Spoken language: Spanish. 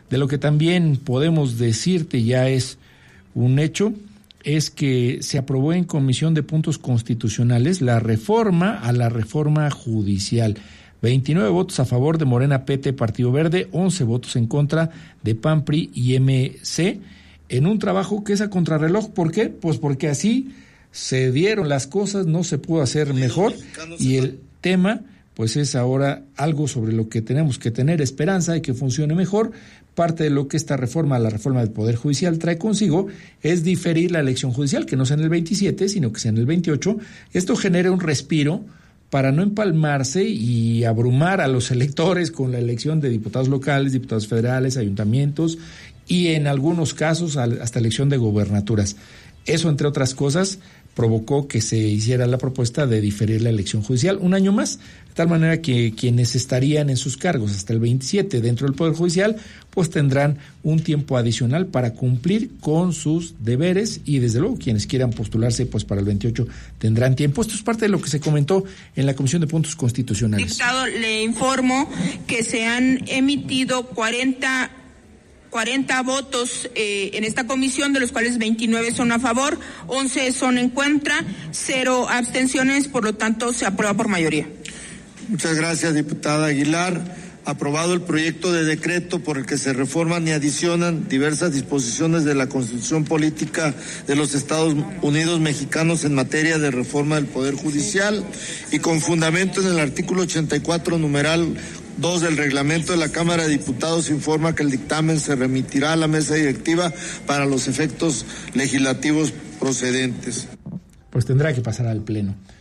De lo que también podemos decirte ya es un hecho, es que se aprobó en Comisión de Puntos Constitucionales la reforma a la reforma judicial. 29 votos a favor de Morena, PT, Partido Verde, 11 votos en contra de PAN, PRI y MC, en un trabajo que es a contrarreloj. ¿Por qué? Pues porque así se dieron las cosas, no se pudo hacer mejor, y el tema pues es ahora algo sobre lo que tenemos que tener esperanza y que funcione mejor. Parte de lo que esta reforma, la reforma del Poder Judicial, trae consigo es diferir la elección judicial, que no sea en el 27, sino que sea en el 28. Esto genera un respiro para no empalmarse y abrumar a los electores con la elección de diputados locales, diputados federales, ayuntamientos y en algunos casos hasta elección de gobernaturas. Eso, entre otras cosas, provocó que se hiciera la propuesta de diferir la elección judicial un año más, de tal manera que quienes estarían en sus cargos hasta el 27 dentro del Poder Judicial, pues tendrán un tiempo adicional para cumplir con sus deberes, y desde luego quienes quieran postularse pues para el 28 tendrán tiempo. Esto es parte de lo que se comentó en la Comisión de Puntos Constitucionales. Diputado, le informo que se han emitido 40 votos en esta comisión, de los cuales 29 son a favor, 11 son en contra, 0 abstenciones, por lo tanto se aprueba por mayoría. Muchas gracias, diputada Aguilar. Aprobado el proyecto de decreto por el que se reforman y adicionan diversas disposiciones de la Constitución Política de los Estados Unidos Mexicanos en materia de reforma del Poder Judicial, y con fundamento en el artículo 84, numeral 2 del reglamento de la Cámara de Diputados, informa que el dictamen se remitirá a la mesa directiva para los efectos legislativos procedentes. Pues tendrá que pasar al Pleno.